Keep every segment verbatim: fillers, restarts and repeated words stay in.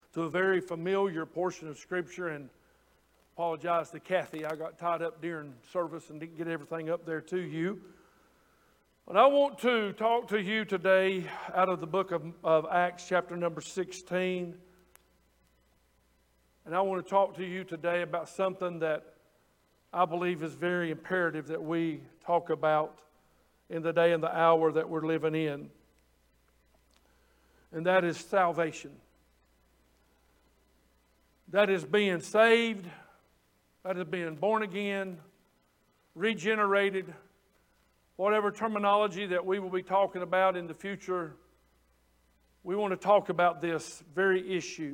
to a very familiar portion of Scripture, and apologize to Kathy. I got tied up during service and didn't get everything up there to you. But I want to talk to you today out of the book of, of Acts, chapter number sixteen. And I want to talk to you today about something that I believe is very imperative that we talk about in the day and the hour that we're living in. And that is salvation. That is being saved. That is being born again, regenerated, whatever terminology that we will be talking about in the future. We want to talk about this very issue.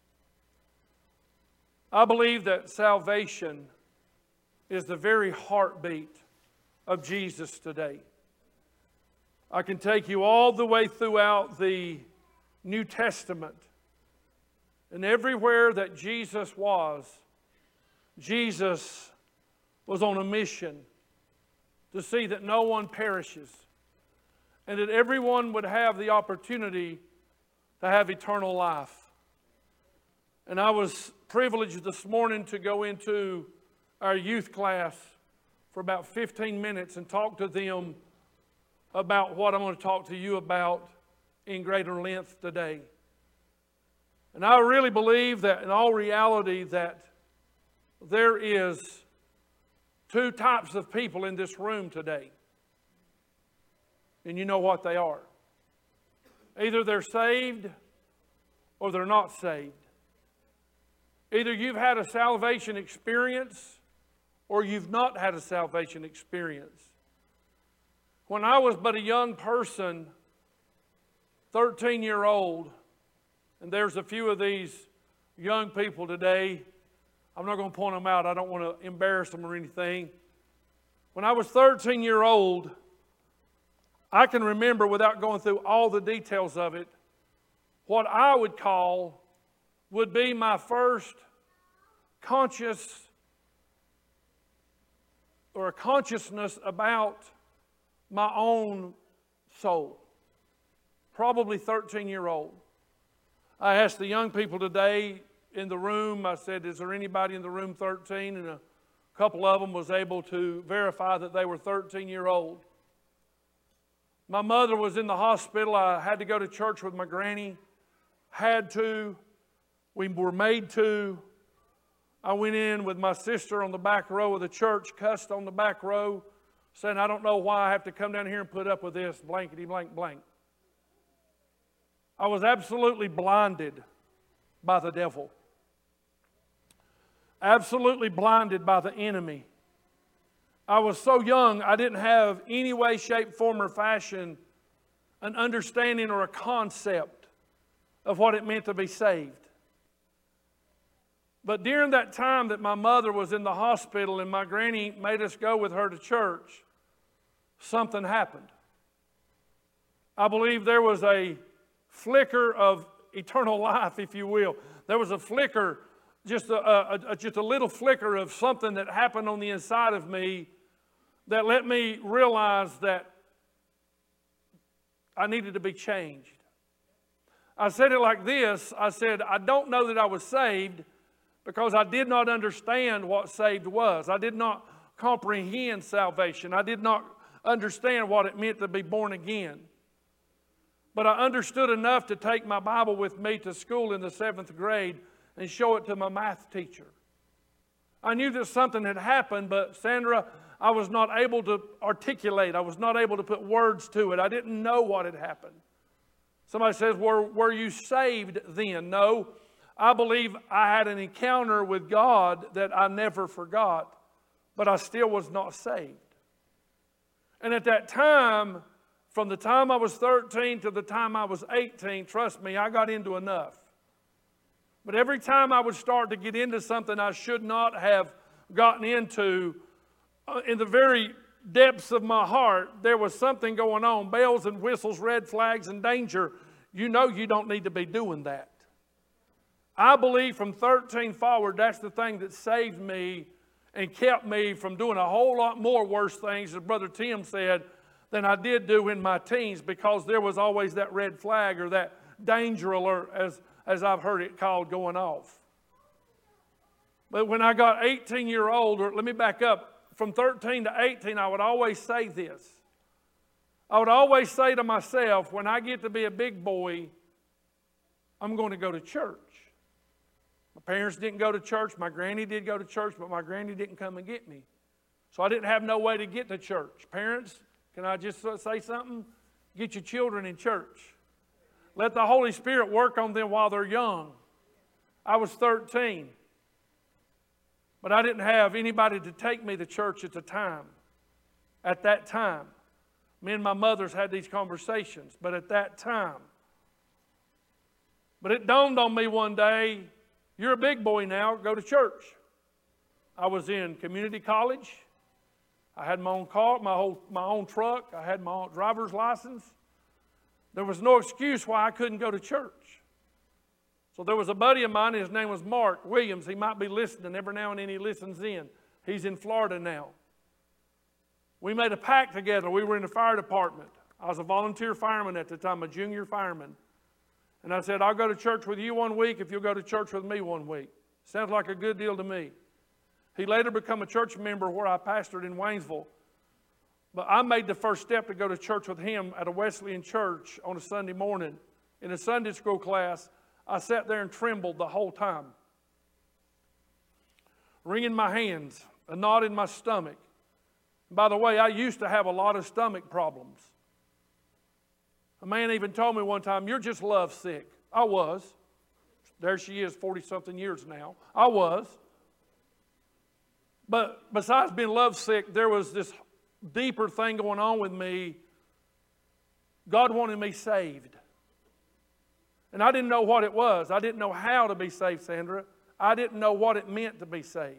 I believe that salvation is the very heartbeat of Jesus today. I can take you all the way throughout the New Testament, and everywhere that Jesus was, Jesus was on a mission to see that no one perishes and that everyone would have the opportunity to have eternal life. And I was privileged this morning to go into our youth class for about fifteen minutes and talk to them about what I'm going to talk to you about in greater length today. And I really believe that in all reality that there is two types of people in this room today. And you know what they are. Either they're saved or they're not saved. Either you've had a salvation experience or you've not had a salvation experience. When I was but a young person, thirteen year old, and there's a few of these young people today, I'm not going to point them out, I don't want to embarrass them or anything. When I was thirteen year old, I can remember, without going through all the details of it, what I would call would be my first conscious or a consciousness about my own soul. Probably thirteen year old. I asked the young people today in the room, I said, is there anybody in the room thirteen? And a couple of them was able to verify that they were thirteen year old. My mother was in the hospital. I had to go to church with my granny. Had to. We were made to. I went in with my sister on the back row of the church, cussed on the back row, saying, I don't know why I have to come down here and put up with this, blankety blank blank. I was absolutely blinded by the devil. Absolutely blinded by the enemy. I was so young, I didn't have any way, shape, form, or fashion an understanding or a concept of what it meant to be saved. But during that time that my mother was in the hospital and my granny made us go with her to church, something happened. I believe there was a flicker of eternal life, if you will. There was a flicker, just a, a, a, just a little flicker of something that happened on the inside of me that let me realize that I needed to be changed. I said it like this. I said, I don't know that I was saved because I did not understand what saved was. I did not comprehend salvation. I did not understand what it meant to be born again. But I understood enough to take my Bible with me to school in the seventh grade and show it to my math teacher. I knew that something had happened, but Sandra, I was not able to articulate. I was not able to put words to it. I didn't know what had happened. Somebody says, were, were you saved then? No. I believe I had an encounter with God that I never forgot, but I still was not saved. And at that time, from the time I was thirteen to the time I was eighteen, trust me, I got into enough. But every time I would start to get into something I should not have gotten into, uh, in the very depths of my heart, there was something going on. Bells and whistles, red flags and danger. You know you don't need to be doing that. I believe from thirteen forward, that's the thing that saved me and kept me from doing a whole lot more worse things, as Brother Tim said, than I did do in my teens, because there was always that red flag or that danger alert, as as I've heard it called, going off. But when I got eighteen year old, or let me back up, from thirteen to eighteen, I would always say this. I would always say to myself, when I get to be a big boy, I'm going to go to church. My parents didn't go to church. My granny did go to church, but my granny didn't come and get me. So I didn't have no way to get to church. Parents, can I just say something? Get your children in church. Let the Holy Spirit work on them while they're young. I was thirteen. But I didn't have anybody to take me to church at the time. At that time. Me and my mothers had these conversations. But at that time. But it dawned on me one day, you're a big boy now, go to church. I was in community college. I had my own car, my, whole, my own truck. I had my own driver's license. There was no excuse why I couldn't go to church. So there was a buddy of mine, his name was Mark Williams. He might be listening. Every now and then he listens in. He's in Florida now. We made a pact together. We were in the fire department. I was a volunteer fireman at the time, a junior fireman. And I said, I'll go to church with you one week if you'll go to church with me one week. Sounds like a good deal to me. He later became a church member where I pastored in Waynesville. But I made the first step to go to church with him at a Wesleyan church on a Sunday morning. In a Sunday school class, I sat there and trembled the whole time. Wringing my hands, a knot in my stomach. By the way, I used to have a lot of stomach problems. A man even told me one time, you're just lovesick. I was. There she is, forty-something years now. I was. But besides being lovesick, there was this deeper thing going on with me. God wanted me saved. And I didn't know what it was. I didn't know how to be saved, Sandra. I didn't know what it meant to be saved.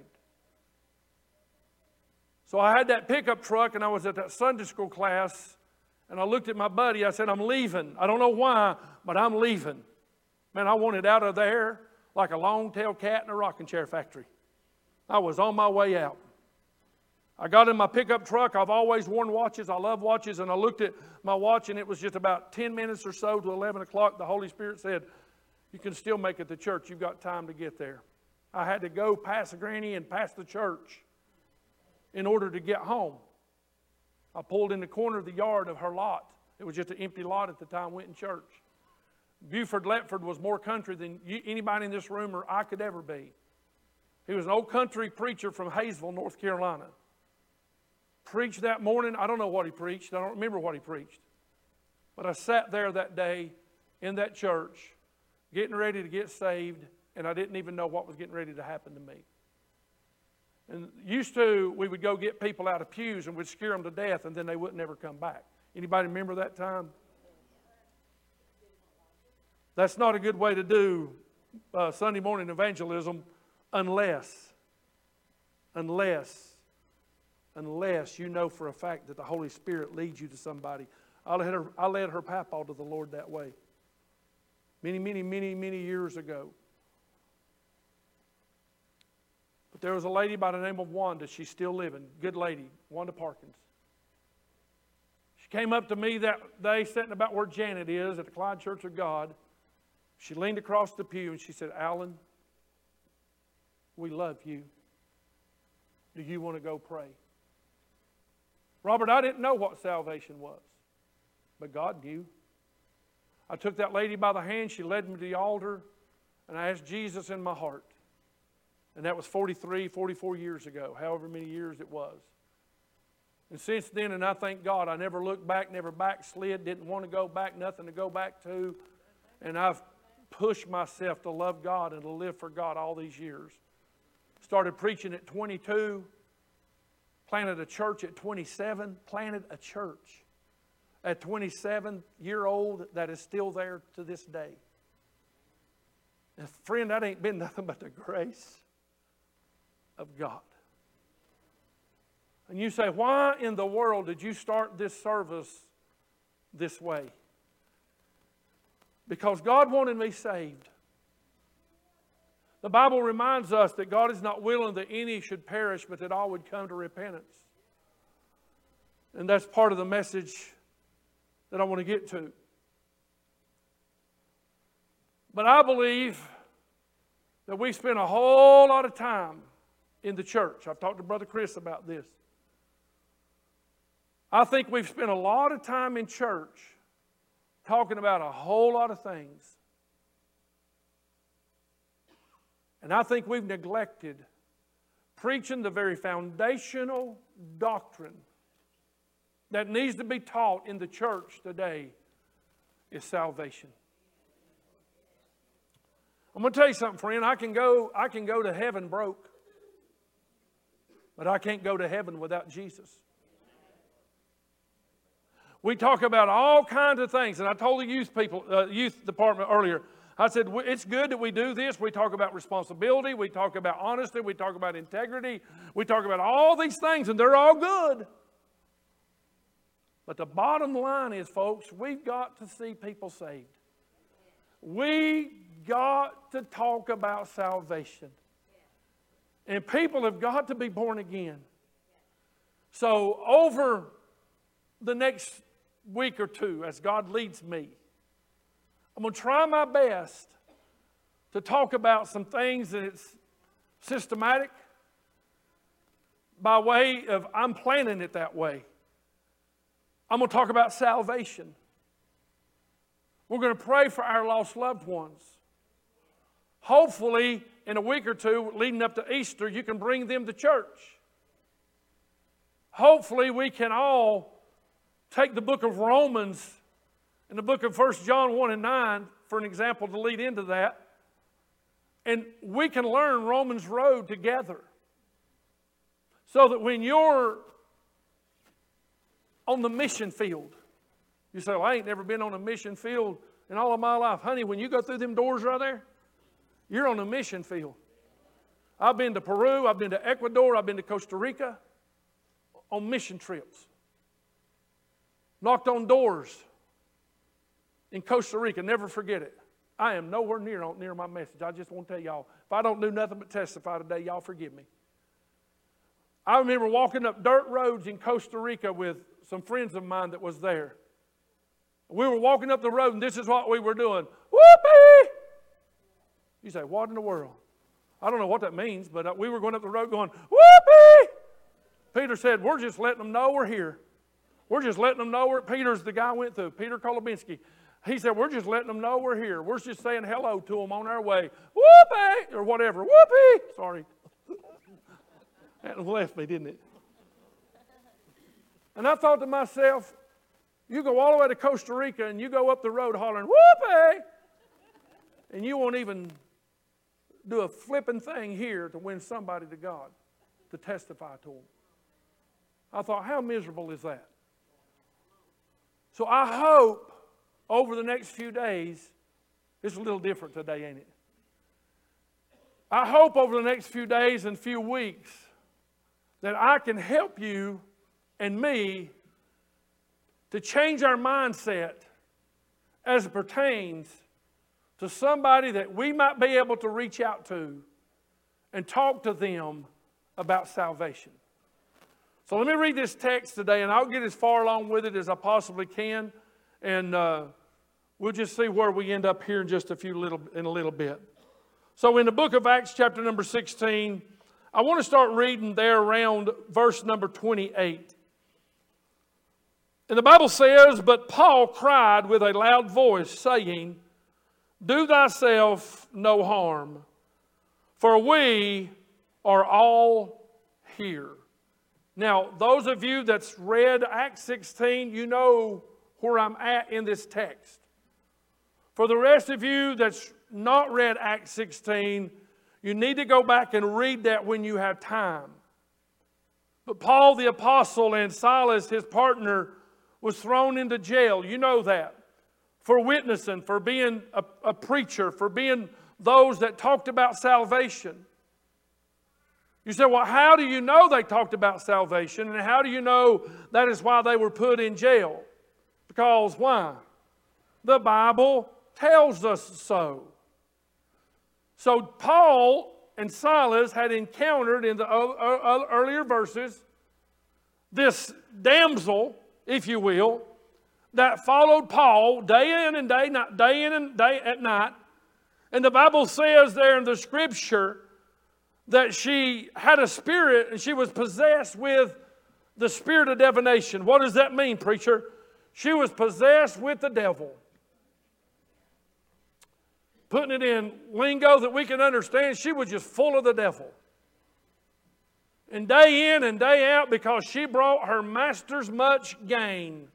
So I had that pickup truck and I was at that Sunday school class and I looked at my buddy. I said, I'm leaving. I don't know why, but I'm leaving. Man, I wanted out of there like a long-tailed cat in a rocking chair factory. I was on my way out. I got in my pickup truck. I've always worn watches. I love watches. And I looked at my watch and it was just about ten minutes or so to eleven o'clock. The Holy Spirit said, you can still make it to church. You've got time to get there. I had to go past the granny and past the church in order to get home. I pulled in the corner of the yard of her lot. It was just an empty lot at the time, went in church. Buford Letford was more country than you, anybody in this room or I could ever be. He was an old country preacher from Hayesville, North Carolina. Preached that morning. I don't know what he preached. I don't remember what he preached. But I sat there that day in that church, getting ready to get saved, and I didn't even know what was getting ready to happen to me. And used to, we would go get people out of pews and we'd scare them to death, and then they wouldn't ever come back. Anybody remember that time? That's not a good way to do uh, Sunday morning evangelism unless, unless, unless you know for a fact that the Holy Spirit leads you to somebody. I led her, I led her papa to the Lord that way. Many, many, many, many years ago. But there was a lady by the name of Wanda. She's still living. Good lady. Wanda Parkins. She came up to me that day sitting about where Janet is at the Clyde Church of God. She leaned across the pew and she said, Alan, we love you. Do you want to go pray? Robert, I didn't know what salvation was, but God knew. I took that lady by the hand. She led me to the altar, and I asked Jesus in my heart. And that was forty-three, forty-four years ago, however many years it was. And since then, and I thank God, I never looked back, never backslid, didn't want to go back, nothing to go back to. And I've pushed myself to love God and to live for God all these years. Started preaching at twenty-two, planted a church at twenty-seven, planted a church at twenty-seven year old that is still there to this day. And friend, that ain't been nothing but the grace of God. And you say, why in the world did you start this service this way? Because God wanted me saved. The Bible reminds us that God is not willing that any should perish, but that all would come to repentance. And that's part of the message that I want to get to. But I believe that we spend a whole lot of time in the church. I've talked to Brother Chris about this. I think we've spent a lot of time in church talking about a whole lot of things. And I think we've neglected preaching the very foundational doctrine that needs to be taught in the church today is salvation. I'm going to tell you something, friend. I can go, I can go to heaven broke, but I can't go to heaven without Jesus. We talk about all kinds of things, and I told the youth people, uh, youth department earlier, I said, it's good that we do this. We talk about responsibility. We talk about honesty. We talk about integrity. We talk about all these things, and they're all good. But the bottom line is, folks, we've got to see people saved. We got to talk about salvation. And people have got to be born again. So over the next week or two, as God leads me, I'm going to try my best to talk about some things that it's systematic by way of I'm planning it that way. I'm going to talk about salvation. We're going to pray for our lost loved ones. Hopefully, in a week or two leading up to Easter, you can bring them to church. Hopefully, we can all take the book of Romans and the book of First John one and nine for an example to lead into that. And we can learn Romans Road together. So that when you're on the mission field, you say, well, I ain't never been on a mission field in all of my life. Honey, when you go through them doors right there, you're on a mission field. I've been to Peru, I've been to Ecuador, I've been to Costa Rica on mission trips. Knocked on doors in Costa Rica, never forget it. I am nowhere near, near my message. I just want to tell y'all, if I don't do nothing but testify today, y'all forgive me. I remember walking up dirt roads in Costa Rica with some friends of mine that was there. We were walking up the road, and this is what we were doing. Whoopee! You say, what in the world? I don't know what that means, but we were going up the road going, whoopee! Peter said, we're just letting them know we're here. We're just letting them know we're, Peter's the guy I went through, Peter Kolobinski. He said, we're just letting them know we're here. We're just saying hello to them on our way. Whoopee! Or whatever. Whoopee! Sorry. That left me, didn't it? And I thought to myself, you go all the way to Costa Rica and you go up the road hollering, whoopee! And you won't even do a flipping thing here to win somebody to God, to testify to them. I thought, how miserable is that? So I hope over the next few days, it's a little different today, ain't it? I hope over the next few days and few weeks that I can help you and me to change our mindset as it pertains to somebody that we might be able to reach out to and talk to them about salvation. So let me read this text today, and I'll get as far along with it as I possibly can, and uh, we'll just see where we end up here in just a few little in a little bit. So in the book of Acts, chapter number sixteen, I want to start reading there around verse number twenty-eight. And the Bible says, but Paul cried with a loud voice, saying, do thyself no harm, for we are all here. Now, those of you that's read Acts sixteen, you know where I'm at in this text. For the rest of you that's not read Acts sixteen, you need to go back and read that when you have time. But Paul the apostle and Silas, his partner, was thrown into jail. You know that. For witnessing, for being a, a preacher, for being those that talked about salvation. You say, well, how do you know they talked about salvation? And how do you know that is why they were put in jail? Because why? The Bible tells us so. So Paul and Silas had encountered in the earlier verses this damsel, if you will, that followed Paul day in and day, not day in and day at night, And the Bible says there in the scripture that she had a spirit and she was possessed with the spirit of divination. What does that mean, preacher? She was possessed with the devil. Putting it in lingo that we can understand, she was just full of the devil. And day in and day out, because she brought her masters much gain.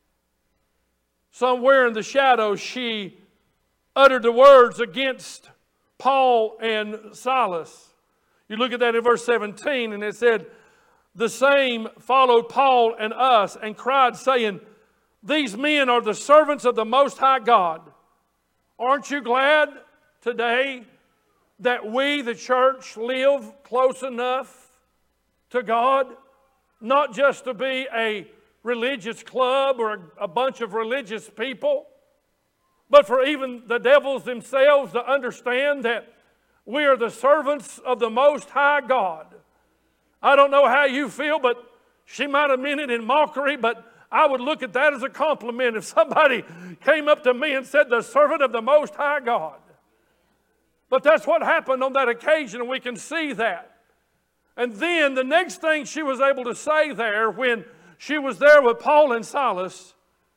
Somewhere in the shadows, she uttered the words against Paul and Silas. You look at that in verse seventeen, and it said, the same followed Paul and us and cried, saying, these men are the servants of the Most High God. Aren't you glad today that we, the church, live close enough to God? Not just to be a religious club or a bunch of religious people, but for even the devils themselves to understand that we are the servants of the Most High God. I don't know how you feel, but she might have meant it in mockery, but I would look at that as a compliment if somebody came up to me and said, the servant of the Most High God. But that's what happened on that occasion, and we can see that. And then the next thing she was able to say there when she was there with Paul and Silas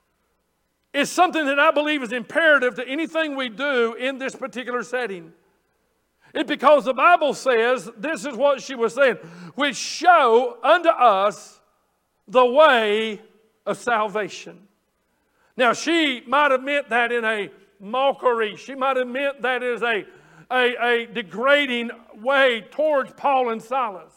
is something that I believe is imperative to anything we do in this particular setting. It's because the Bible says, this is what she was saying, which show unto us the way of salvation. Now, she might have meant that in a mockery. She might have meant that as a, a, a degrading way towards Paul and Silas.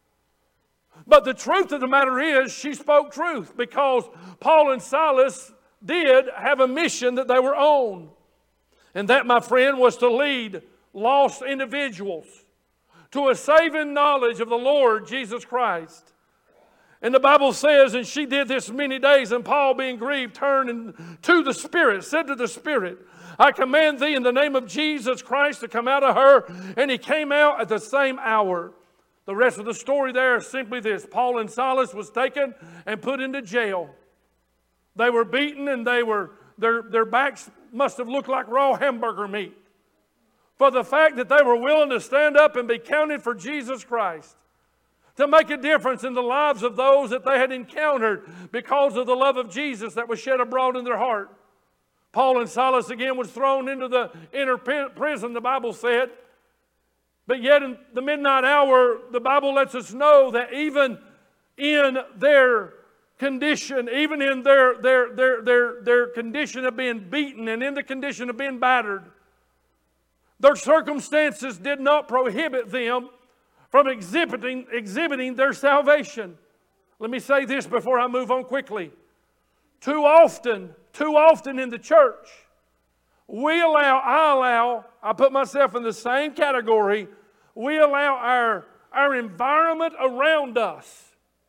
But the truth of the matter is, she spoke truth, because Paul and Silas did have a mission that they were on. And that, my friend, was to lead lost individuals to a saving knowledge of the Lord Jesus Christ. And the Bible says, and she did this many days, and Paul, being grieved, turned to the Spirit, said to the Spirit, I command thee in the name of Jesus Christ to come out of her. And he came out at the same hour. The rest of the story there is simply this. Paul and Silas was taken and put into jail. They were beaten, and they were their, their backs must have looked like raw hamburger meat, for the fact that they were willing to stand up and be counted for Jesus Christ, to make a difference in the lives of those that they had encountered because of the love of Jesus that was shed abroad in their heart. Paul and Silas again was thrown into the inner prison, the Bible said. But yet in the midnight hour, the Bible lets us know that even in their condition, even in their, their, their, their, their condition of being beaten and in the condition of being battered, their circumstances did not prohibit them from exhibiting, exhibiting their salvation. Let me say this before I move on quickly. Too often, too often in the church, we allow, I allow, I put myself in the same category, we allow our, our environment around us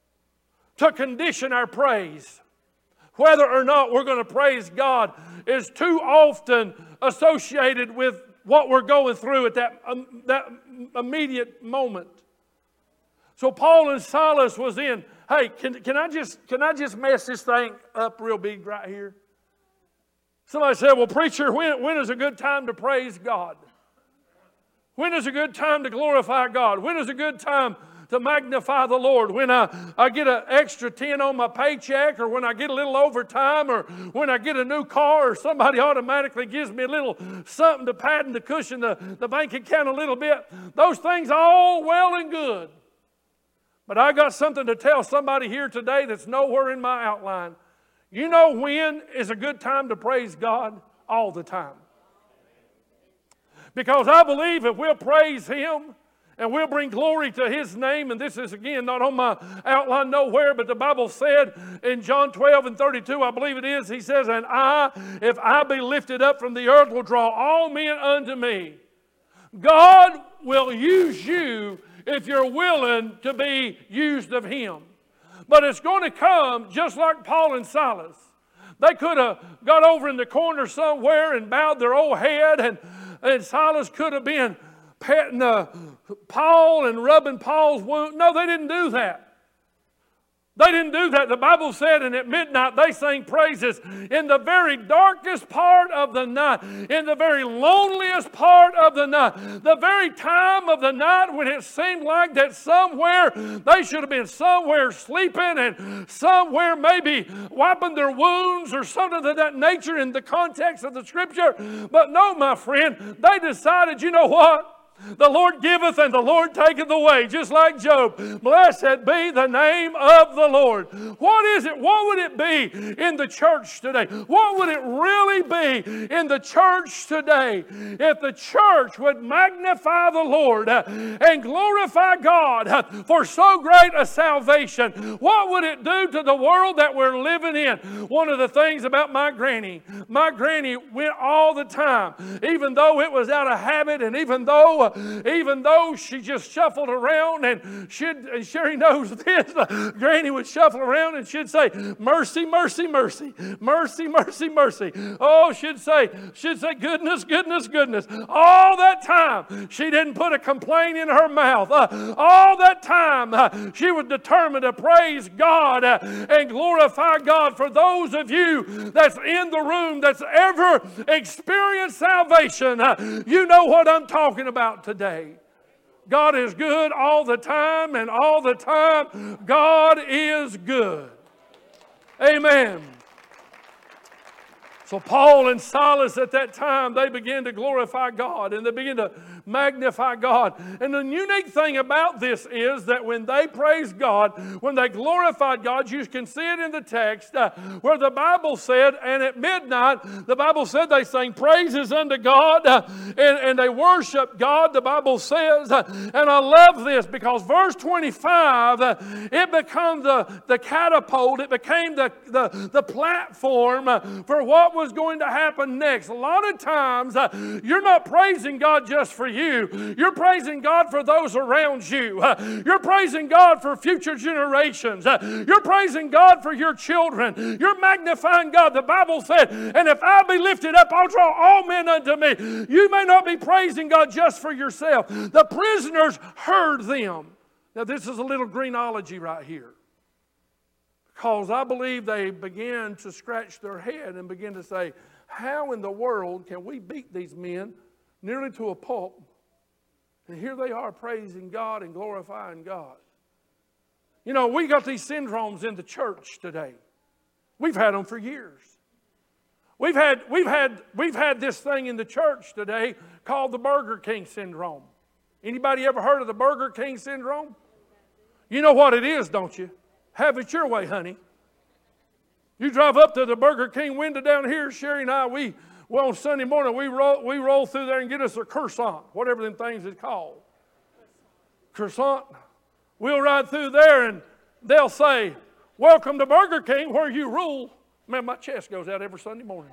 to condition our praise. Whether or not we're going to praise God is too often associated with what we're going through at that, um, that immediate moment. So Paul and Silas was in, hey, can, can, I just, can I just mess this thing up real big right here? Somebody said, well, preacher, when, when is a good time to praise God? When is a good time to glorify God? When is a good time to magnify the Lord? When I, I get an extra ten on my paycheck, or when I get a little overtime, or when I get a new car, or somebody automatically gives me a little something to pad and to cushion the, the bank account a little bit. Those things are all well and good. But I got something to tell somebody here today that's nowhere in my outline. You know when is a good time to praise God? All the time. Because I believe if we'll praise Him and we'll bring glory to His name, and this is again not on my outline nowhere, but the Bible said in John twelve and thirty-two, I believe it is, He says, and I, if I be lifted up from the earth, will draw all men unto me. God will use you if you're willing to be used of Him. But it's going to come just like Paul and Silas. They could have got over in the corner somewhere and bowed their old head, and, and Silas could have been petting uh, Paul and rubbing Paul's wound. No, they didn't do that. They didn't do that. The Bible said, and at midnight they sang praises in the very darkest part of the night, in the very loneliest part of the night, the very time of the night when it seemed like that somewhere they should have been somewhere sleeping and somewhere maybe wiping their wounds or something of that nature in the context of the Scripture. But no, my friend, they decided, you know what? The Lord giveth and the Lord taketh away, just like Job. Blessed be the name of the Lord. What is it? What would it be in the church today? What would it really be in the church today if the church would magnify the Lord and glorify God for so great a salvation? What would it do to the world that we're living in? One of the things about my granny, my granny went all the time, even though it was out of habit and even though Even though she just shuffled around, and she'd, and Sherry knows this, Granny would shuffle around and she'd say, mercy, mercy, mercy, mercy, mercy, mercy. Oh, she'd say, she'd say, goodness, goodness, goodness. All that time, she didn't put a complaint in her mouth. Uh, all that time, uh, she was determined to praise God uh, and glorify God. For those of you that's in the room that's ever experienced salvation, uh, you know what I'm talking about today. God is good all the time, and all the time God is good. Amen. So Paul and Silas at that time, they began to glorify God and they began to magnify God. And the unique thing about this is that when they praised God, when they glorified God, you can see it in the text uh, where the Bible said, and at midnight, the Bible said they sang praises unto God uh, and, and they worshiped God, the Bible says. Uh, and I love this because verse twenty-five, uh, it became the, the catapult, it became the, the, the platform uh, for what was going to happen next. A lot of times, uh, you're not praising God just for you. You're praising God for those around you. Uh, you're praising God for future generations. Uh, you're praising God for your children. You're magnifying God. The Bible said, and if I be lifted up, I'll draw all men unto me. You may not be praising God just for yourself. The prisoners heard them. Now, this is a little greenology right here. Because I believe they began to scratch their head and begin to say, how in the world can we beat these men nearly to a pulp? And here they are praising God and glorifying God. You know, we got these syndromes in the church today. We've had them for years. We've had, we've had, we've had this thing in the church today called the Burger King syndrome. Anybody ever heard of the Burger King syndrome? You know what it is, don't you? Have it your way, honey. You drive up to the Burger King window down here, Sherry and I, we, well, on Sunday morning, we roll, we roll through there and get us a croissant, whatever them things is called. Croissant. We'll ride through there and they'll say, welcome to Burger King where you rule. Man, my chest goes out every Sunday morning.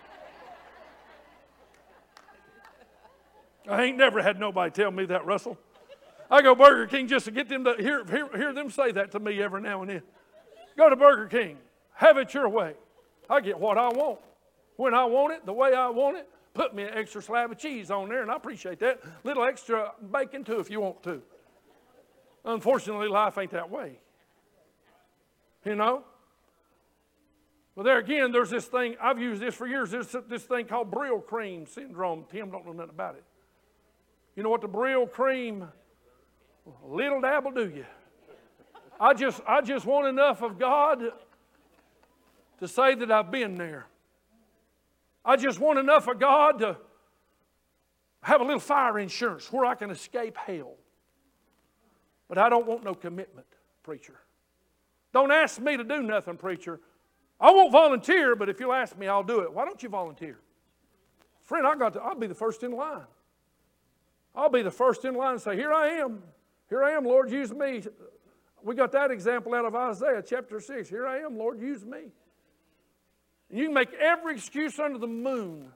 I ain't never had nobody tell me that, Russell. I go Burger King just to get them to hear, hear, hear them say that to me every now and then. Go to Burger King. Have it your way. I get what I want. When I want it, the way I want it. Put me an extra slab of cheese on there, and I appreciate that. Little extra bacon, too, if you want to. Unfortunately, life ain't that way. You know? Well, there again, there's this thing. I've used this for years. There's this thing called Brill cream syndrome. Tim don't know nothing about it. You know what the Brill cream... Little dabble do you. I just, I just want enough of God to say that I've been there. I just want enough of God to have a little fire insurance where I can escape hell. But I don't want no commitment, preacher. Don't ask me to do nothing, preacher. I won't volunteer, but if you'll ask me, I'll do it. Why don't you volunteer? Friend, I got to, I'll be the first in line. I'll be the first in line and say, here I am. Here I am, Lord, use me. We got that example out of Isaiah chapter six. Here I am, Lord, use me. And you can make every excuse under the moon.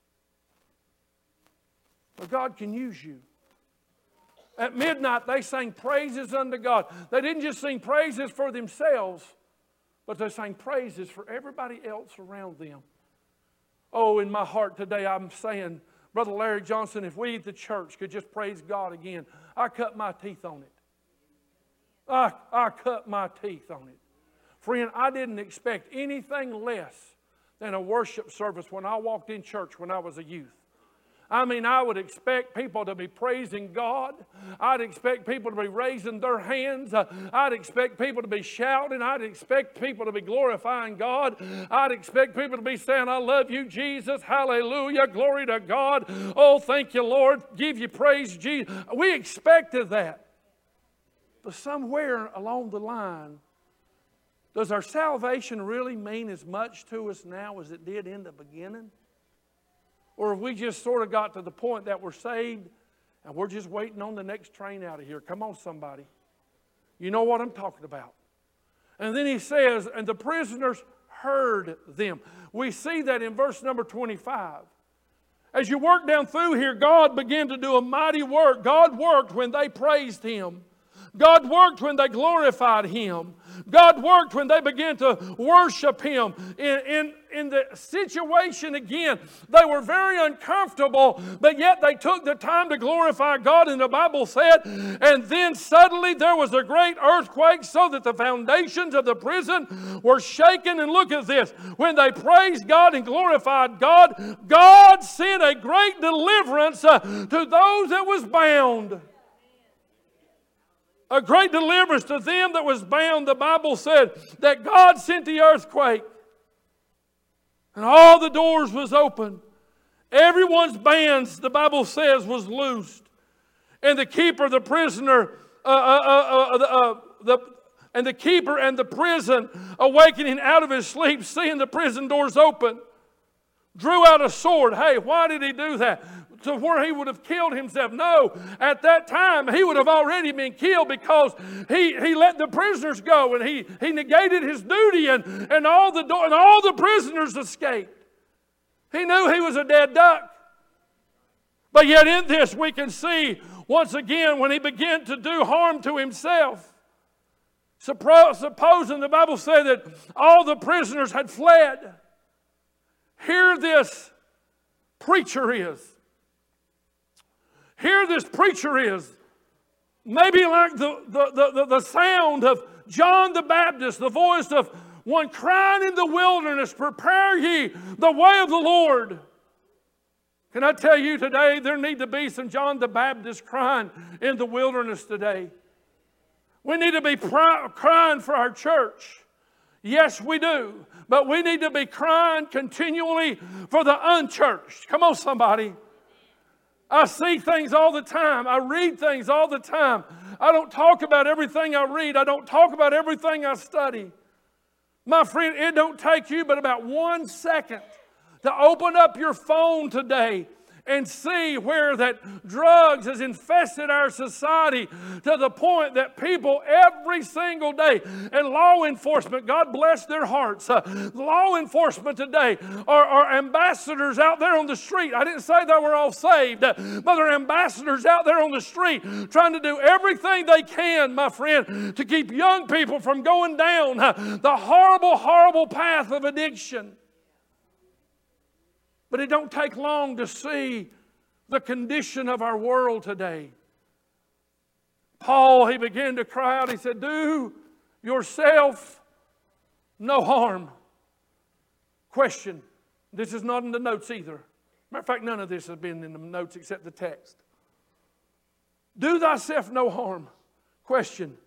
But God can use you. At midnight, they sang praises unto God. They didn't just sing praises for themselves, but they sang praises for everybody else around them. Oh, in my heart today, I'm saying, Brother Larry Johnson, if we at the church could just praise God again, I cut my teeth on it. I, I cut my teeth on it. Friend, I didn't expect anything less than a worship service when I walked in church when I was a youth. I mean, I would expect people to be praising God. I'd expect people to be raising their hands. Uh, I'd expect people to be shouting. I'd expect people to be glorifying God. I'd expect people to be saying, I love you, Jesus. Hallelujah. Glory to God. Oh, thank you, Lord. Give you praise, Jesus. We expected that. But somewhere along the line, does our salvation really mean as much to us now as it did in the beginning? Or have we just sort of got to the point that we're saved and we're just waiting on the next train out of here? Come on, somebody. You know what I'm talking about. And then he says, and the prisoners heard them. We see that in verse number twenty-five. As you work down through here, God began to do a mighty work. God worked when they praised Him. God worked when they glorified Him. God worked when they began to worship Him. In, in, in the situation again, they were very uncomfortable, but yet they took the time to glorify God, and the Bible said, and then suddenly there was a great earthquake so that the foundations of the prison were shaken. And look at this. When they praised God and glorified God, God sent a great deliverance uh, to those that was bound. A great deliverance to them that was bound. The Bible said that God sent the earthquake. And all the doors was open. Everyone's bands, the Bible says, was loosed. And the keeper, the prisoner, uh, uh, uh, uh, uh, the, and the keeper and the prison, awakening out of his sleep, seeing the prison doors open, drew out a sword. Hey, why did he do that? To where he would have killed himself. No, at that time he would have already been killed because he, he let the prisoners go and he, he negated his duty and, and, all the, and all the prisoners escaped. He knew he was a dead duck. But yet in this we can see once again when he began to do harm to himself. Supposing the Bible said that all the prisoners had fled. Here this preacher is. Here this preacher is, maybe like the, the, the, the sound of John the Baptist, the voice of one crying in the wilderness, prepare ye the way of the Lord. Can I tell you today, there need to be some John the Baptist crying in the wilderness today. We need to be pr- crying for our church. Yes, we do. But we need to be crying continually for the unchurched. Come on, somebody. I see things all the time. I read things all the time. I don't talk about everything I read. I don't talk about everything I study. My friend, it don't take you but about one second to open up your phone today and see where that drugs has infested our society to the point that people every single day, and law enforcement, God bless their hearts, uh, law enforcement today are, are ambassadors out there on the street. I didn't say they were all saved, uh, but they're ambassadors out there on the street trying to do everything they can, my friend, to keep young people from going down uh, the horrible, horrible path of addiction. But it don't take long to see the condition of our world today. Paul, he began to cry out. He said, do yourself no harm. Question. This is not in the notes either. Matter of fact, none of this has been in the notes except the text. Do thyself no harm. Question.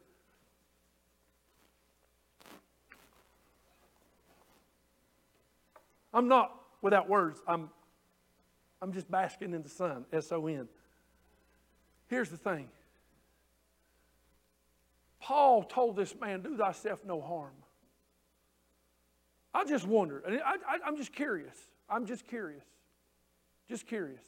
I'm not without words. I'm, I'm just basking in the sun, S O N. Here's the thing. Paul told this man, do thyself no harm. I just wonder, and I, I, I'm just curious. I'm just curious. Just curious.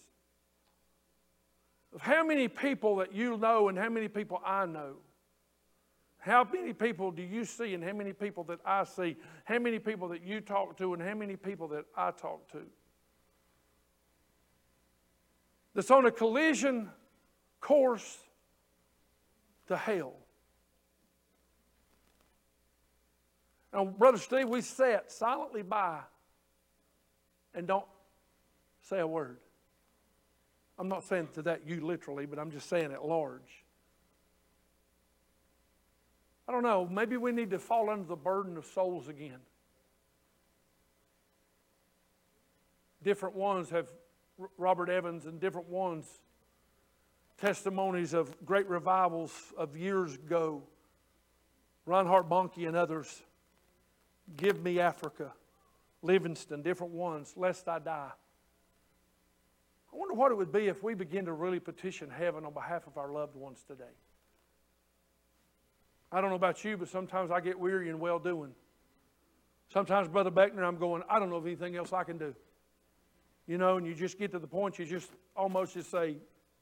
Of how many people that you know and how many people I know. How many people do you see and how many people that I see? How many people that you talk to and how many people that I talk to? That's on a collision course to hell. Now, Brother Steve, we sat silently by and don't say a word. I'm not saying to that you literally, but I'm just saying at large. I don't know, maybe we need to fall under the burden of souls again. Different ones have, Robert Evans and different ones, testimonies of great revivals of years ago. Reinhard Bonnke and others. Give Me Africa. Livingston, different ones. Lest I Die. I wonder what it would be if we begin to really petition heaven on behalf of our loved ones today. I don't know about you, but sometimes I get weary in well-doing. Sometimes, Brother Beckner, I'm going, I don't know of anything else I can do. You know, and you just get to the point you just almost just say,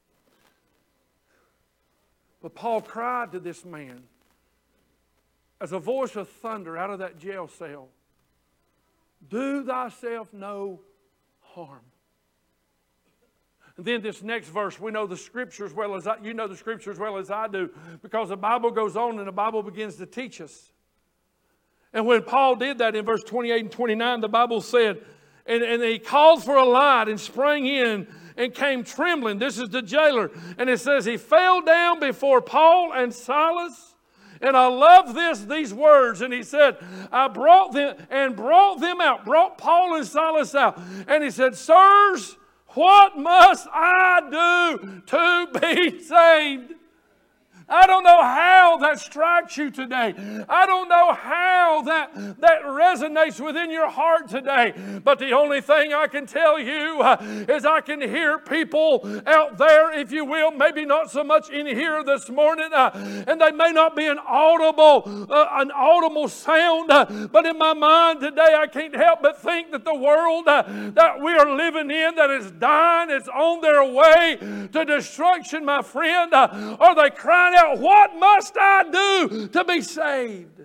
but Paul cried to this man as a voice of thunder out of that jail cell, do thyself no harm. And then this next verse, we know the Scripture as well as I, you know the Scripture as well as I do, because the Bible goes on and the Bible begins to teach us. And when Paul did that in verse twenty-eight and twenty-nine, the Bible said, and, and he called for a light and sprang in and came trembling. This is the jailer. And it says he fell down before Paul and Silas. And I love this, these words. And he said, I brought them and brought them out, brought Paul and Silas out. And he said, sirs, what must I do to be saved? I don't know how that strikes you today. I don't know how that, that resonates within your heart today. But the only thing I can tell you uh, is I can hear people out there, if you will, maybe not so much in here this morning, uh, and they may not be an audible, uh, an audible sound, uh, but in my mind today I can't help but think that the world uh, that we are living in, that is dying, is on their way to destruction, my friend. Uh, are they crying out, what must I do to be saved?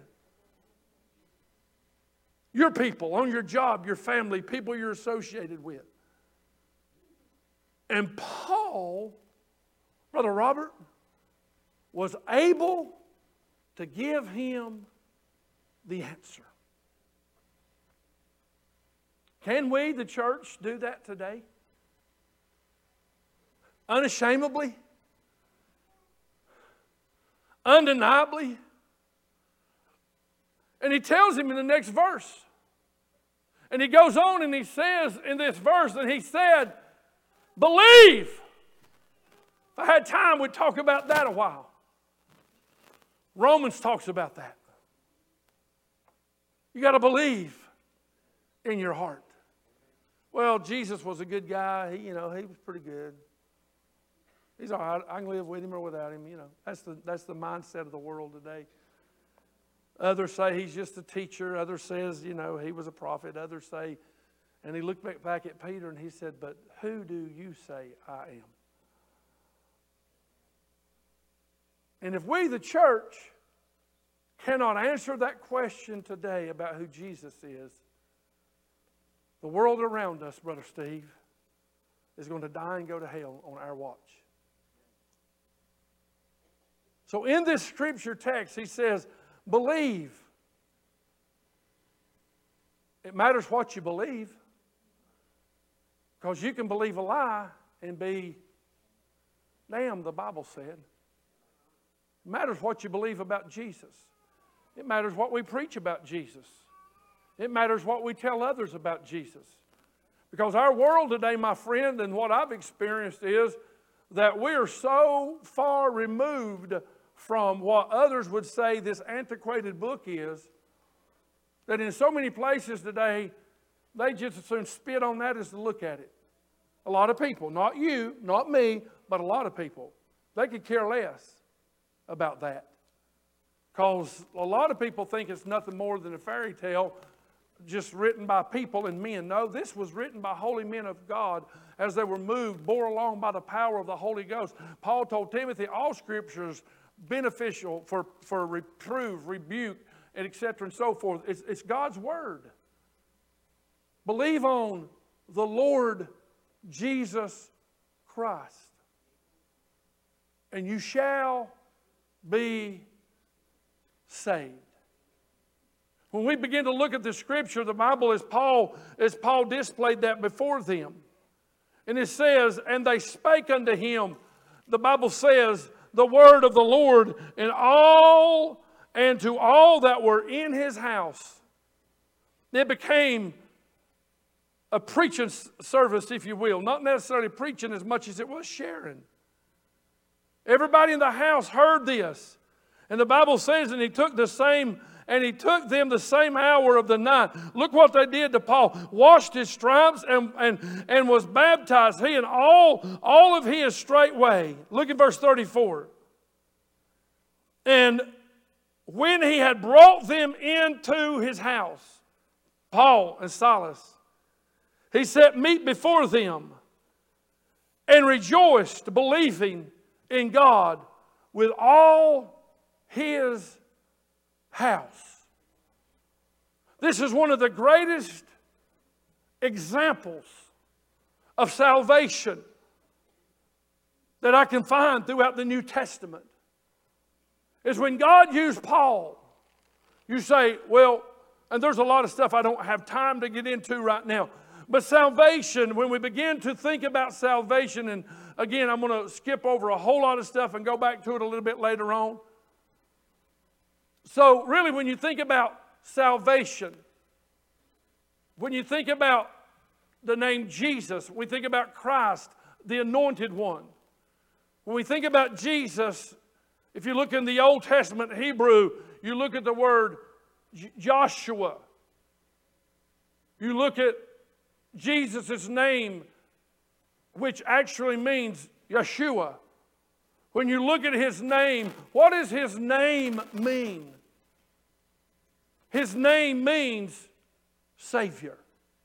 Your people, on your job, your family, people you're associated with. And Paul, Brother Robert, was able to give him the answer. Can we, the church, do that today? Unashamedly? Undeniably. And he tells him in the next verse. And he goes on and he says in this verse, and he said, believe. If I had time, we'd talk about that a while. Romans talks about that. You got to believe in your heart. Well, Jesus was a good guy. He, you know, he was pretty good. He's all right. I can live with him or without him. You know, that's the that's the mindset of the world today. Others say he's just a teacher. Others says, you know, he was a prophet. Others say, and he looked back, back at Peter and he said, but who do you say I am? And if we, the church, cannot answer that question today about who Jesus is, the world around us, Brother Steve, is going to die and go to hell on our watch. So in this scripture text, he says, believe. It matters what you believe. Because you can believe a lie and be damned, the Bible said. It matters what you believe about Jesus. It matters what we preach about Jesus. It matters what we tell others about Jesus. Because our world today, my friend, and what I've experienced is that we are so far removed from what others would say this antiquated book is, that in so many places today, they just as soon spit on that as to look at it. A lot of people, not you, not me, but a lot of people, they could care less about that. Because a lot of people think it's nothing more than a fairy tale just written by people and men. No, this was written by holy men of God as they were moved, bore along by the power of the Holy Ghost. Paul told Timothy, all scriptures beneficial for, for reproof, rebuke, and et cetera and so forth. It's, it's God's word. Believe on the Lord Jesus Christ, and you shall be saved. When we begin to look at the scripture, the Bible, as Paul, as Paul displayed that before them. And it says, and they spake unto him, the Bible says, the word of the Lord in all and to all that were in his house. It became a preaching service, if you will. Not necessarily preaching as much as it was sharing. Everybody in the house heard this. And the Bible says, and he took the same, and he took them the same hour of the night. Look what they did to Paul. Washed his stripes and, and, and was baptized. He and all, all of his straightway. Look at verse thirty-four. And when he had brought them into his house, Paul and Silas, he set meat before them and rejoiced, believing in God with all his house. This is one of the greatest examples of salvation that I can find throughout the New Testament. Is when God used Paul. You say, well, and there's a lot of stuff I don't have time to get into right now. But salvation, when we begin to think about salvation, and again, I'm going to skip over a whole lot of stuff and go back to it a little bit later on. So really, when you think about salvation, when you think about the name Jesus, we think about Christ, the Anointed One. When we think about Jesus, if you look in the Old Testament Hebrew, you look at the word J- Joshua. You look at Jesus' name, which actually means Yeshua. When you look at his name, what does his name mean? His name means Savior.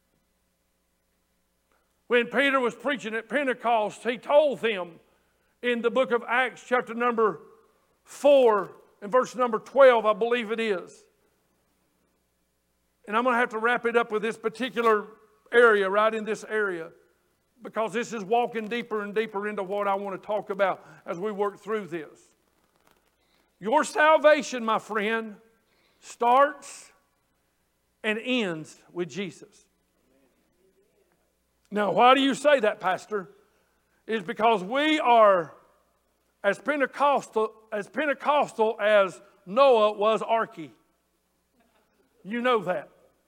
When Peter was preaching at Pentecost, he told them in the book of Acts, chapter number four, and verse number twelve, I believe it is. And I'm going to have to wrap it up with this particular area, right in this area, because this is walking deeper and deeper into what I want to talk about as we work through this. Your salvation, my friend, starts and ends with Jesus. Now, why do you say that, Pastor? It's because we are as Pentecostal, as Pentecostal as Noah was Arky. You know that.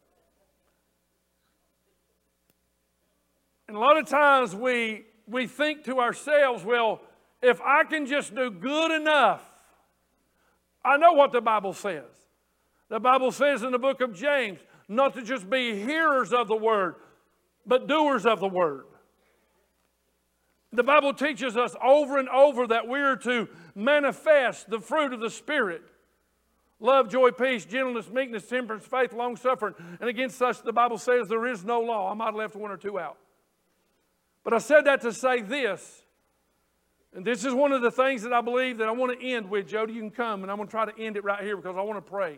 And a lot of times we, we think to ourselves, well, if I can just do good enough. I know what the Bible says. The Bible says in the book of James, not to just be hearers of the word, but doers of the word. The Bible teaches us over and over that we are to manifest the fruit of the Spirit. Love, joy, peace, gentleness, meekness, temperance, faith, long-suffering. And against such the Bible says there is no law. I might have left one or two out. But I said that to say this. And this is one of the things that I believe that I want to end with. Jody, you can come, and I'm going to try to end it right here because I want to pray.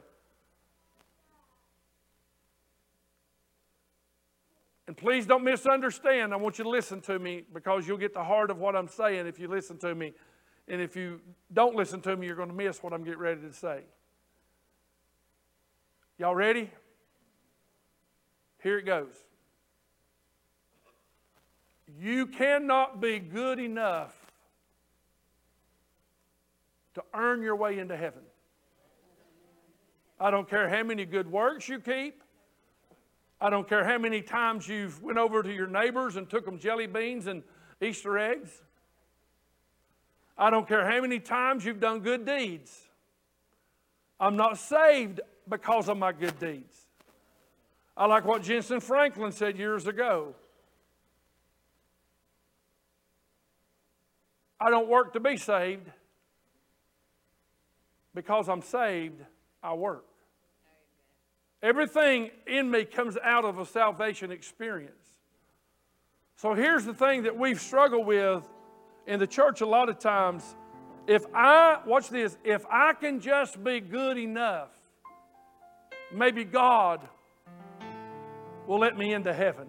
And please don't misunderstand. I want you to listen to me because you'll get the heart of what I'm saying if you listen to me. And if you don't listen to me, you're going to miss what I'm getting ready to say. Y'all ready? Here it goes. You cannot be good enough to earn your way into heaven. I don't care how many good works you keep. I don't care how many times you've went over to your neighbors and took them jelly beans and Easter eggs. I don't care how many times you've done good deeds. I'm not saved because of my good deeds. I like what Jensen Franklin said years ago. I don't work to be saved. Because I'm saved, I work. Everything in me comes out of a salvation experience. So here's the thing that we've struggled with in the church a lot of times. If I, watch this, if I can just be good enough, maybe God will let me into heaven.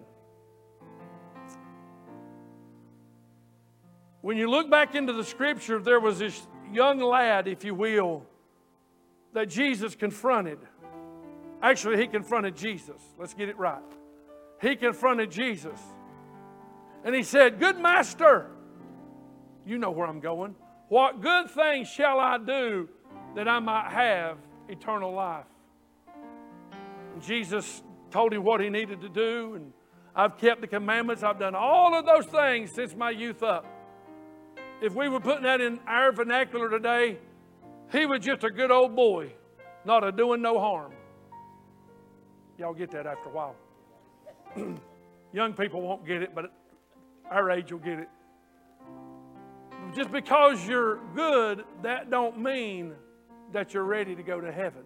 When you look back into the scripture, there was this young lad, if you will, that Jesus confronted. Actually, he confronted Jesus. Let's get it right. He confronted Jesus. And he said, "Good master," you know where I'm going. "What good thing shall I do that I might have eternal life. And Jesus told him what he needed to do, and I've kept the commandments. I've done all of those things since my youth up. If we were putting that in our vernacular today, he was just a good old boy, not a doing no harm. Y'all get that after a while. Young people won't get it, but our age will get it. Just because you're good, that don't mean that you're ready to go to heaven.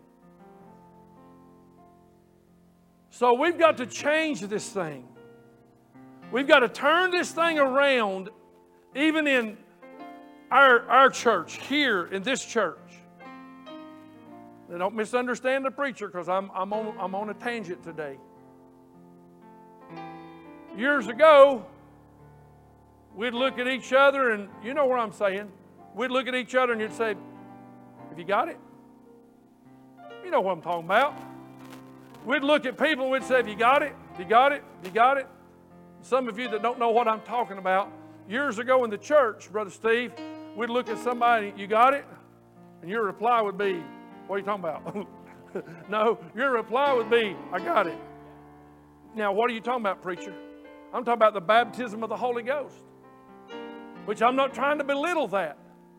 So we've got to change this thing. We've got to turn this thing around, even in our, our church, here in this church. Now, don't misunderstand the preacher, because I'm, I'm, on, I'm on a tangent today. Years ago, we'd look at each other, and you know what I'm saying. We'd look at each other and you'd say, have you got it? You know what I'm talking about. We'd look at people and we'd say, have you got it? Have you got it? Have you got it? Some of you that don't know what I'm talking about, years ago in the church, Brother Steve, we'd look at somebody, you got it? And your reply would be, what are you talking about? No, your reply would be, I got it. Now, what are you talking about, preacher? I'm talking about the baptism of the Holy Ghost, which I'm not trying to belittle that.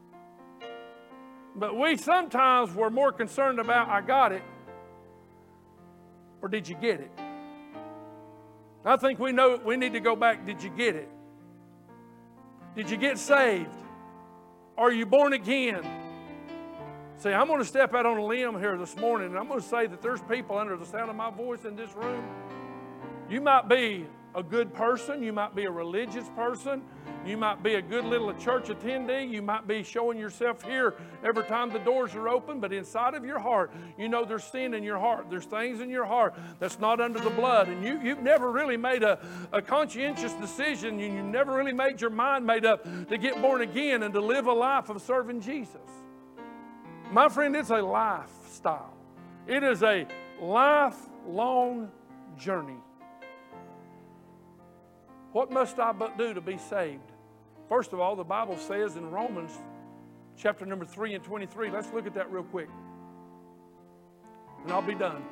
But we sometimes were more concerned about, I got it, or did you get it? I think we know we need to go back, did you get it? Did you get saved? Are you born again? See, I'm going to step out on a limb here this morning, and I'm going to say that there's people under the sound of my voice in this room. You might be a good person. You might be a religious person. You might be a good little church attendee. You might be showing yourself here every time the doors are open. But inside of your heart, you know there's sin in your heart. There's things in your heart that's not under the blood. And you, you've never really made a, a conscientious decision. And you've never really made your mind made up to get born again and to live a life of serving Jesus. My friend, it's a lifestyle. It is a lifelong journey. What must I but do to be saved? First of all, the Bible says in Romans chapter number three and twenty-three, let's look at that real quick. And I'll be done.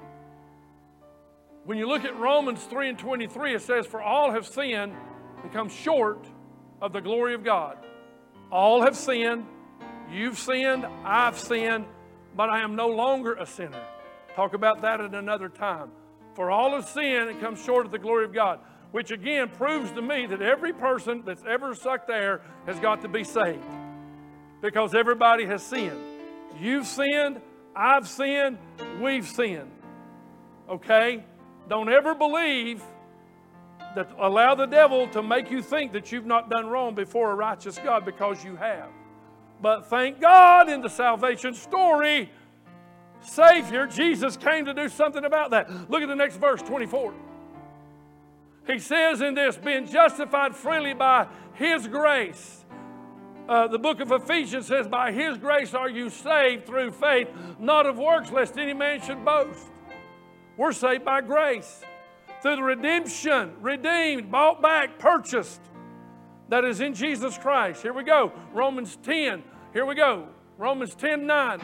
When you look at Romans three and twenty-three, it says, for all have sinned and come short of the glory of God. All have sinned. You've sinned. I've sinned. But I am no longer a sinner. Talk about that at another time. For all have sinned and come short of the glory of God. Which again proves to me that every person that's ever sucked air has got to be saved. Because everybody has sinned. You've sinned, I've sinned, we've sinned. Okay? Don't ever believe that, allow the devil to make you think that you've not done wrong before a righteous God, because you have. But thank God, in the salvation story, Savior Jesus came to do something about that. Look at the next verse, twenty-four. He says in this, being justified freely by His grace. Uh, the book of Ephesians says, by His grace are you saved through faith, not of works, lest any man should boast. We're saved by grace. Through the redemption, redeemed, bought back, purchased, that is in Jesus Christ. Here we go. Romans ten. Here we go. Romans ten nine.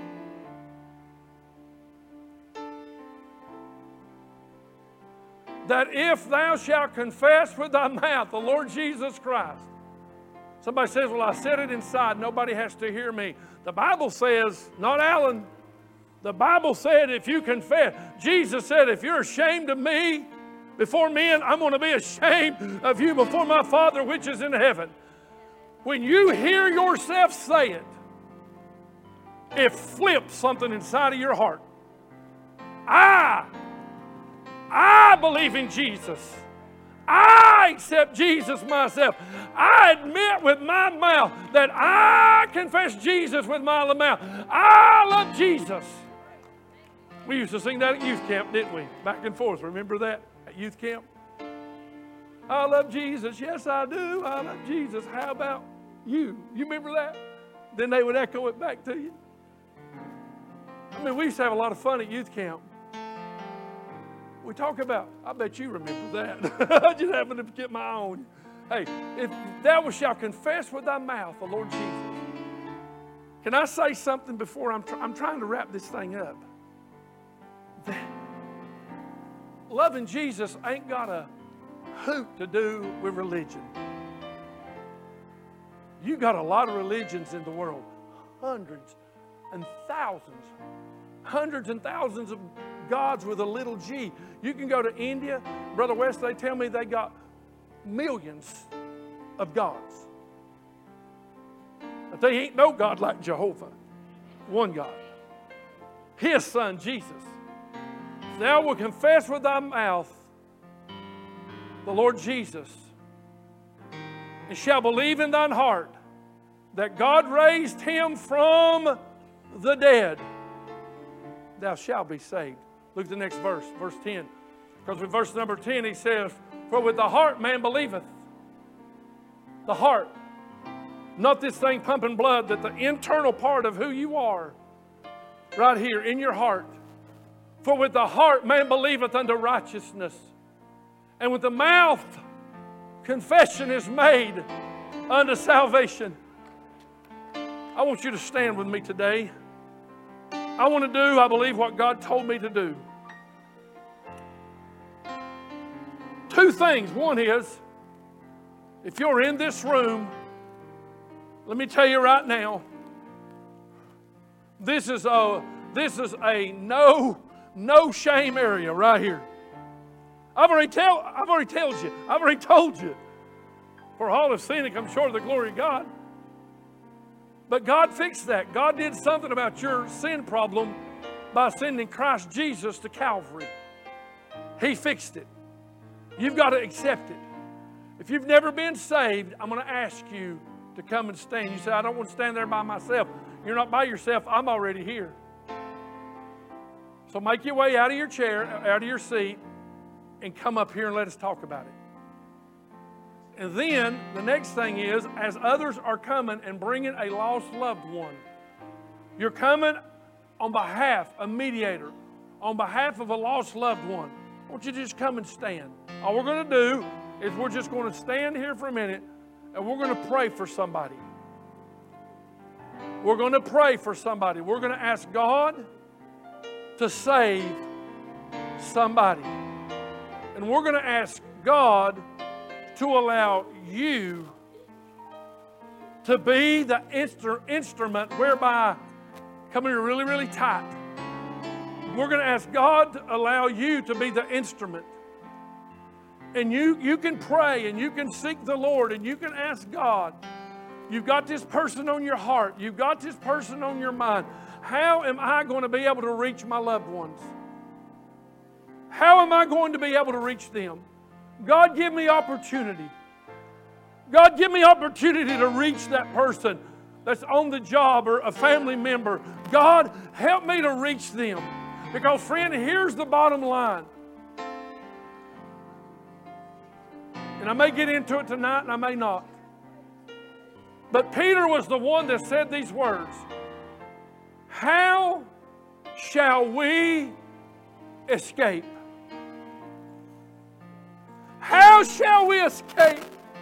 That if thou shalt confess with thy mouth the Lord Jesus Christ. Somebody says, well, I said it inside. Nobody has to hear me. The Bible says, not Alan. The Bible said if you confess. Jesus said, if you're ashamed of me before men, I'm going to be ashamed of you before my Father which is in heaven. When you hear yourself say it, it flips something inside of your heart. I I believe in Jesus. I accept Jesus myself. I admit with my mouth that I confess Jesus with my mouth. I love Jesus. We used to sing that at youth camp, didn't we? Back and forth. Remember that at youth camp? I love Jesus. Yes, I do. I love Jesus. How about you? You remember that? Then they would echo it back to you. I mean, we used to have a lot of fun at youth camp. We talk about, I bet you remember that. I just happened to get my own. Hey, if thou shalt confess with thy mouth the Lord Jesus. Can I say something before I'm, tr- I'm trying to wrap this thing up? Loving Jesus ain't got a hoot to do with religion. You got a lot of religions in the world. Hundreds and thousands. Hundreds and thousands of gods with a little g. You can go to India. Brother West, they tell me they got millions of gods. But they ain't no God like Jehovah. One God. His Son, Jesus. If thou wilt confess with thy mouth the Lord Jesus, and shall believe in thine heart that God raised him from the dead, thou shalt be saved. Look at the next verse, verse ten. Because with verse number ten he says, for with the heart man believeth. The heart. Not this thing pumping blood, that the internal part of who you are, right here in your heart. For with the heart man believeth unto righteousness, and with the mouth confession is made unto salvation. I want you to stand with me today. I want to do, I believe, what God told me to do. Two things. One is, if you're in this room, let me tell you right now, this is a, this is a no, no shame area right here. I've already tell, I've already told you. I've already told you. For all have seen it, come short of the glory of God. But God fixed that. God did something about your sin problem by sending Christ Jesus to Calvary. He fixed it. You've got to accept it. If you've never been saved, I'm going to ask you to come and stand. You say, I don't want to stand there by myself. You're not by yourself. I'm already here. So make your way out of your chair, out of your seat, and come up here and let us talk about it. And then the next thing is, as others are coming and bringing a lost loved one, you're coming on behalf, a mediator, on behalf of a lost loved one. I want you to just come and stand. All we're going to do is we're just going to stand here for a minute and we're going to pray for somebody. We're going to pray for somebody. We're going to ask God to save somebody. And we're going to ask God to allow you to be the instru- instrument whereby, come here really, really tight. We're going to ask God to allow you to be the instrument. And you, you can pray and you can seek the Lord and you can ask God. You've got this person on your heart. You've got this person on your mind. How am I going to be able to reach my loved ones? How am I going to be able to reach them? God, give me opportunity. God, give me opportunity to reach that person that's on the job or a family member. God, help me to reach them. Because, friend, here's the bottom line. And I may get into it tonight and I may not. But Peter was the one that said these words. How shall we escape? How shall we escape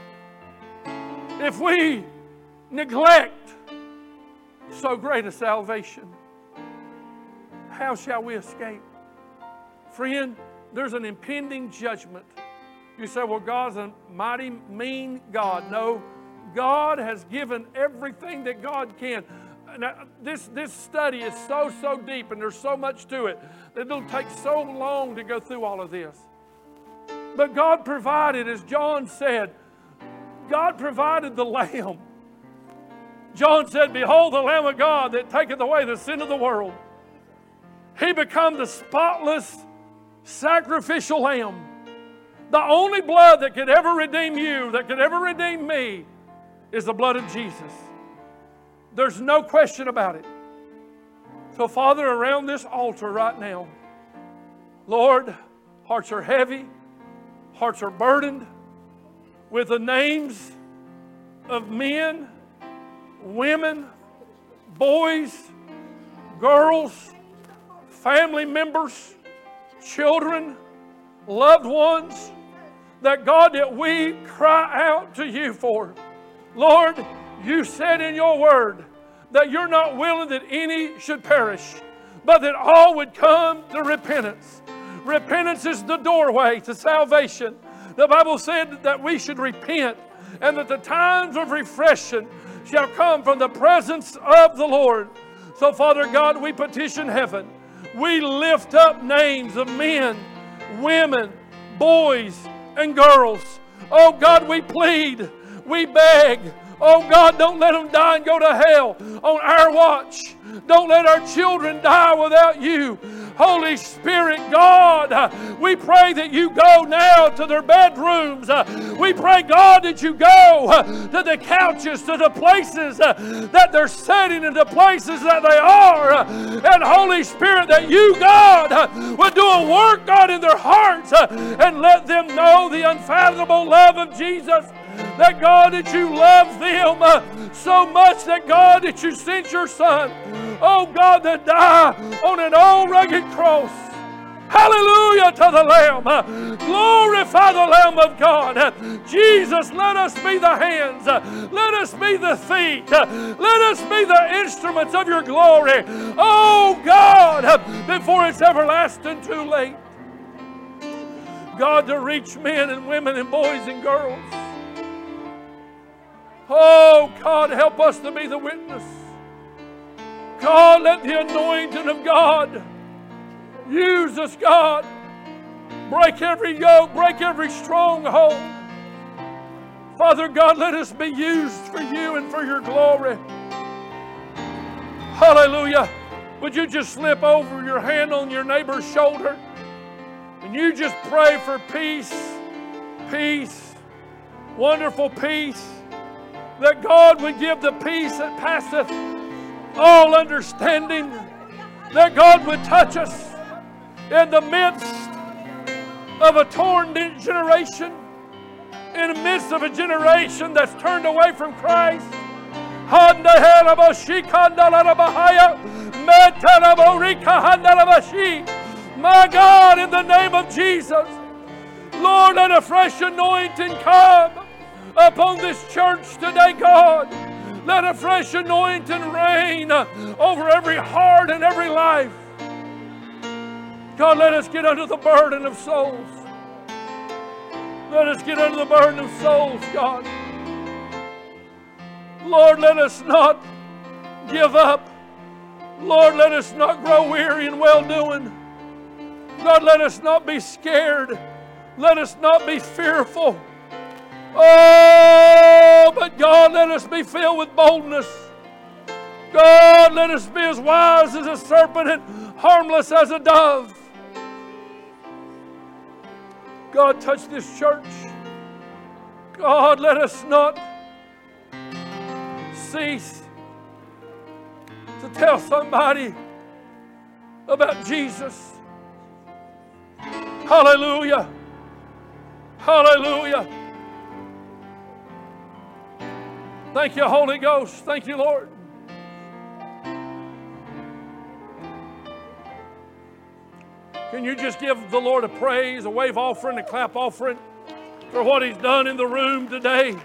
if we neglect so great a salvation? How shall we escape? Friend, there's an impending judgment. You say, well, God's a mighty mean God. No, God has given everything that God can. Now, this, this study is so, so deep and there's so much to it that it'll take so long to go through all of this. But God provided, as John said, God provided the Lamb. John said, behold the Lamb of God that taketh away the sin of the world. He became the spotless sacrificial lamb. The only blood that could ever redeem you, that could ever redeem me, is the blood of Jesus. There's no question about it. So, Father, around this altar right now, Lord, hearts are heavy, hearts are burdened with the names of men, women, boys, girls, family members, children, loved ones, that God, that we cry out to you for. Lord, you said in your word that you're not willing that any should perish, but that all would come to repentance. Repentance is the doorway to salvation. The Bible said that we should repent and that the times of refreshing shall come from the presence of the Lord. So, Father God, we petition heaven. We lift up names of men, women, boys, and girls. Oh God, we plead, we beg. Oh God, don't let them die and go to hell on our watch. Don't let our children die without you. Holy Spirit, God, we pray that you go now to their bedrooms. We pray, God, that you go to the couches, to the places that they're sitting, and the places that they are. And Holy Spirit, that you, God, would do a work, God, in their hearts and let them know the unfathomable love of Jesus. That, God, that you love them uh, so much that, God, that you sent your Son, oh God, to die on an old rugged cross. Hallelujah to the Lamb. Uh, glorify the Lamb of God. Uh, Jesus, let us be the hands. Uh, let us be the feet. Uh, let us be the instruments of your glory. Oh God, uh, before it's everlasting too late. God, to reach men and women and boys and girls. Oh, God, help us to be the witness. God, let the anointing of God use us, God. Break every yoke, break every stronghold. Father God, let us be used for you and for your glory. Hallelujah. Would you just slip over your hand on your neighbor's shoulder and you just pray for peace, peace, wonderful peace. That God would give the peace that passeth all understanding. That God would touch us in the midst of a torn generation, in the midst of a generation that's turned away from Christ. My God, in the name of Jesus, Lord, let a fresh anointing come upon this church today, God. Let a fresh anointing reign over every heart and every life. God, let us get under the burden of souls. Let us get under the burden of souls, God. Lord, let us not give up. Lord, let us not grow weary in well-doing. God, let us not be scared. Let us not be fearful. Oh, but God, let us be filled with boldness. God, let us be as wise as a serpent and harmless as a dove. God, touch this church. God, let us not cease to tell somebody about Jesus. Hallelujah. Hallelujah. Thank you, Holy Ghost. Thank you, Lord. Can you just give the Lord a praise, a wave offering, a clap offering for what He's done in the room today?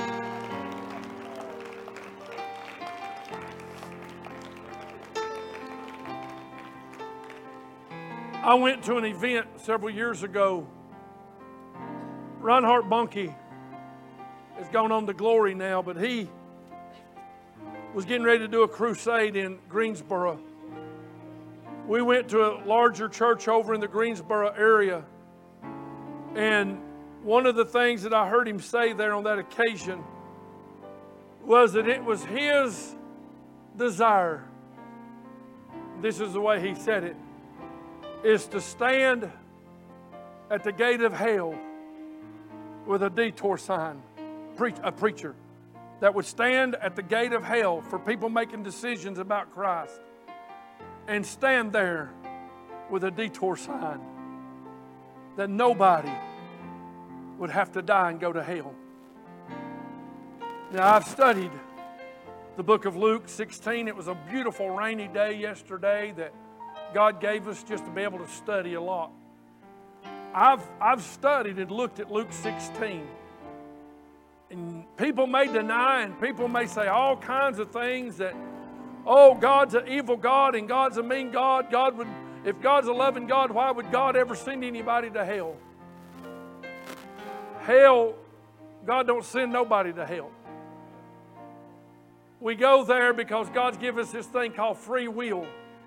I went to an event several years ago. Reinhard Bonnke has gone on to glory now, but he was getting ready to do a crusade in Greensboro. We went to a larger church over in the Greensboro area, and one of the things that I heard him say there on that occasion was that it was his desire, this is the way he said it, is to stand at the gate of hell with a detour sign. A preacher that would stand at the gate of hell for people making decisions about Christ and stand there with a detour sign that nobody would have to die and go to hell. Now, I've studied the book of Luke sixteen. It was a beautiful rainy day yesterday that God gave us just to be able to study a lot. I've, I've studied and looked at Luke sixteen. And people may deny and people may say all kinds of things that Oh, God's an evil God and God's a mean God. God would, if God's a loving God, why would God ever send anybody to hell? Hell, God don't send nobody to hell. We go there because God's given us this thing called free will.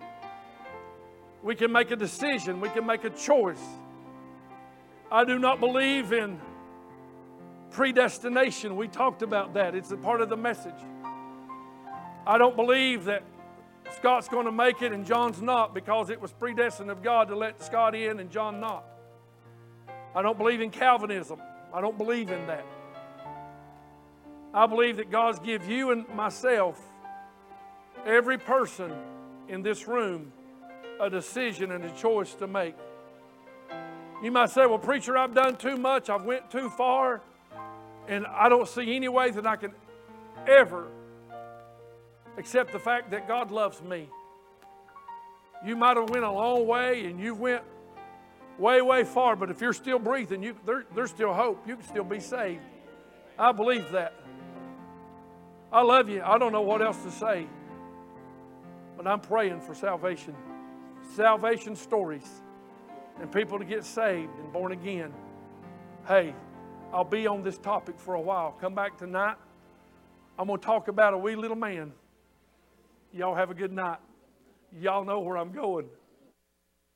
We can make a decision. We can make a choice. I do not believe in predestination. We talked about that. It's a part of the message. I don't believe that Scott's going to make it and John's not because it was predestined of God to let Scott in and John not. I don't believe in Calvinism. I don't believe in that. I believe that God's give you and myself, every person in this room, a decision and a choice to make. You might say, well, preacher, I've done too much. I've went too far. And I don't see any way that I can ever accept the fact that God loves me. You might have went a long way and you went way, way far. But if you're still breathing, you, there, there's still hope. You can still be saved. I believe that. I love you. I don't know what else to say. But I'm praying for salvation. Salvation stories. And people to get saved and born again. Hey, I'll be on this topic for a while. Come back tonight. I'm going to talk about a wee little man. Y'all have a good night. Y'all know where I'm going.